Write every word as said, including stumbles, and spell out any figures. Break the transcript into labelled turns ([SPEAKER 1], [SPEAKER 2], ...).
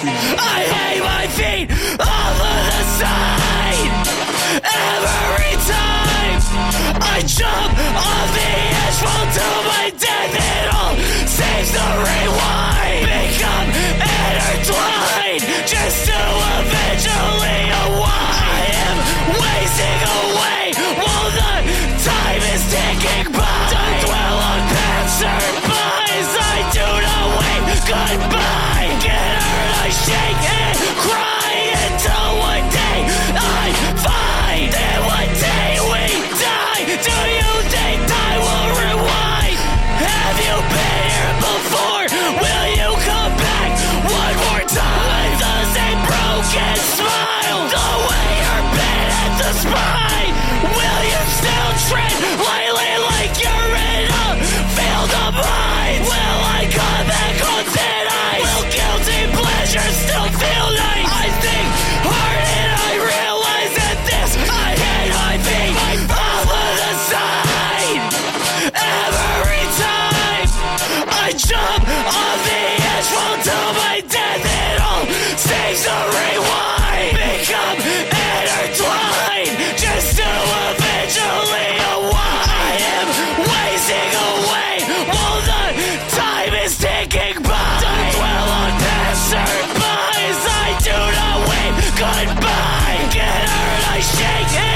[SPEAKER 1] I hate my feet off of the side. Every time I jump off the edge, fall to my death, it all seems to rewind, become intertwined, just to eventually unwind. I am wasting away while the time is ticking by. Don't dwell on passerbys, I do not wait goodbye. Get hurt, I shake and cry until one day I find that one day we die. Do you think I will rewind? Have you been here before? Will you come back one more time? With the same broken smile, the way you're bent at the spine. Will you still tread lightly like you're in a field of mines? Will I come back on tonight? Will guilty pleasure still feel nice? I think hard and I realize that this I hate my feet off of the side. Every time I jump off the edge, fall to my death, it all seems to rewind, become intertwined, just to eventually unwind. I am wasting away while the time is ticking by. Don't dwell on passerbys, I do not wave goodbye. Get hurt, I shake it.